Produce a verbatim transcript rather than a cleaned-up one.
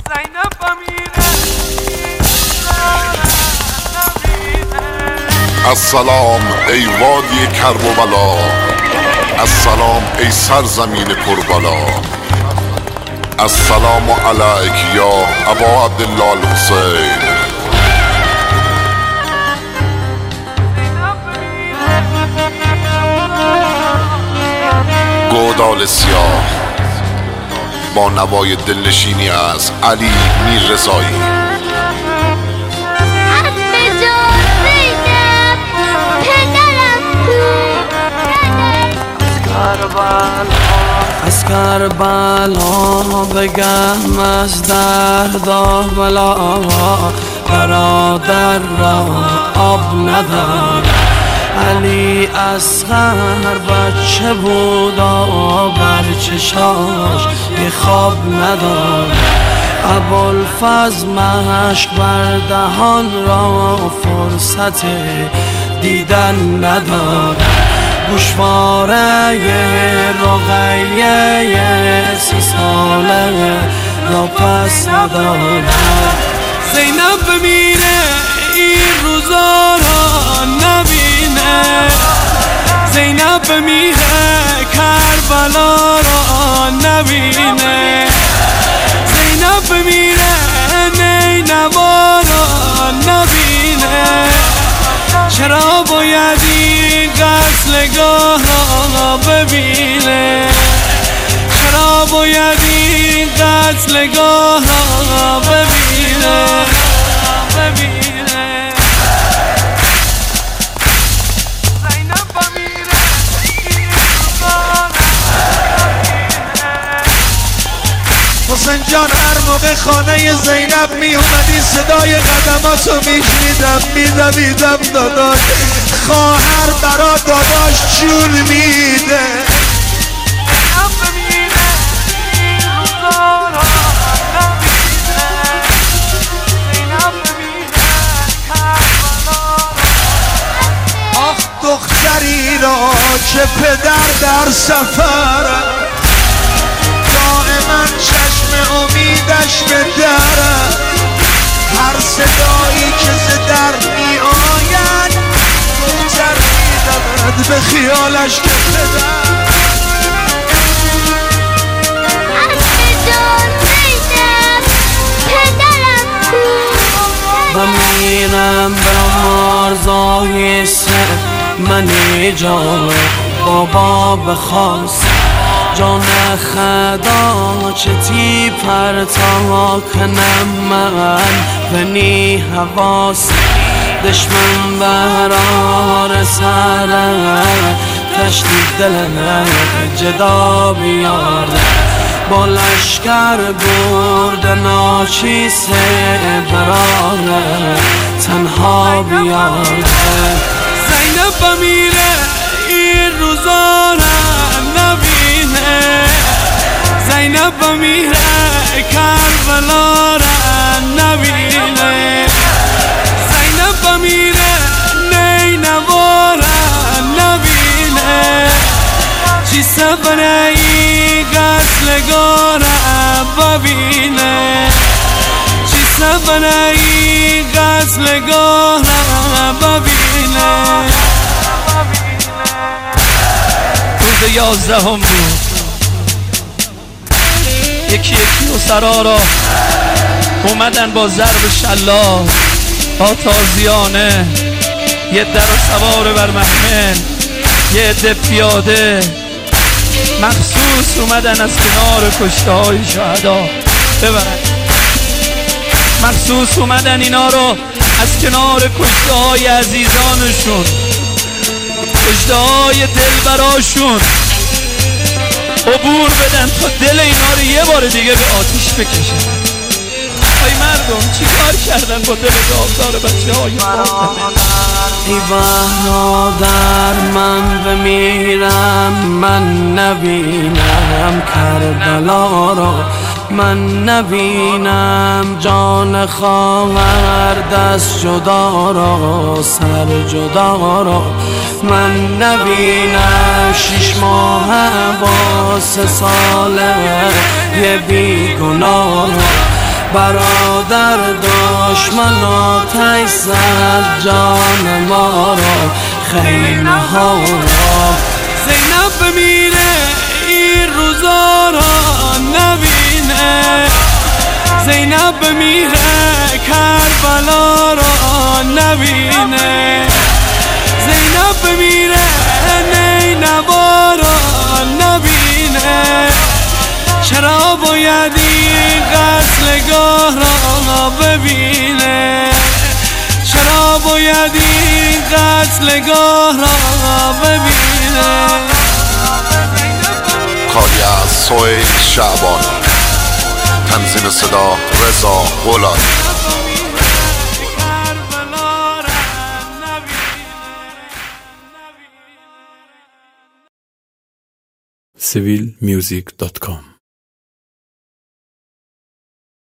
السلام ای وادی کرب و بلا، السلام ای سرزمین کربلا، السلام علیک یا ابا عبدالله الحسین. گودال سیاه با نوای دلنشینی از علی میررضایی. از کربلا بگم از درد و بلا، برادر را آب ندار. علی اصغر بچه بود و بر چشاش یه خواب ندار. ابوالفضل مشک بر دهان را فرصت دیدن ندار. گوشواره رقیه سی ساله را پس ندارد. زینب بمیره این روزا را نبینه، زینب بمیره کربلا را نبینه، زینب بمیره نینوا را نبینه. چرا باید این قتلگاه را ببینه؟ چرا باید این قتلگاه را ببینه؟ ببینه زینب بمیره این روزا حسین جان هر موقع خانه زینب می اومدی صدای قدماتو میشنیدم، میدویدم داداش خواهر برا داداش جون میده. آخ دختری را که پدر در سفر، دائما چشم امیدش به در، هر صدایی که ز در می آید دختر می دود به خیالش که پدر. و میرم به آرزای سر منی جان بابا بخواست. جان خدا چه تی پرتا کنم من بنی حواس. دشمن برار سر تشتی دلم جدا بیارده، با لشکر برد ناچیزه براره تنها بیارده. زینب بمیره این روزا را نبینه، زینب بمیره کربلا را نبینه، زینب بمیره نینوا را نبینه. چی سبنه ای قتلگاه را ببینه، چی سبنه ای قتلگاه را ببینه. روز یازدهم بود، یکی یکی و سرارا اومدن با ضرب شلاق با تازیانه، یه در و سوار بر محمل، یه عده پیاده مخصوص اومدن از کنار کشته های شهدا ببرن. مخصوص اومدن اینا رو از کنار کشته های عزیزانشون، کشته های دلبراشون عبور بدن تا دل اینا رو یه بار دیگه به آتیش بکشن. ای مردم چی کار کردن با دل داغدار بچه های فاطمه؟ ای برادر من بمیرم من نبینم کربلا را، من نبینم جان خواهر دست جدا را سر جدا را، من نبینم شش ماه با سه ساله یه بیگناه را. برادر دشمن آتش زد جان ما را خیمه ها را زینب بمیره این روزا را نبینه زینب بمیره کربلا را نبینه زینب بمیره نینوا را نبینه چرا باید این قتلگاه را ببینه چرا باید این قتلگاه را ببینه کاری از سهیل شعبان، تنظیم صدا رضا غلام. سیویل میوزیک دات کام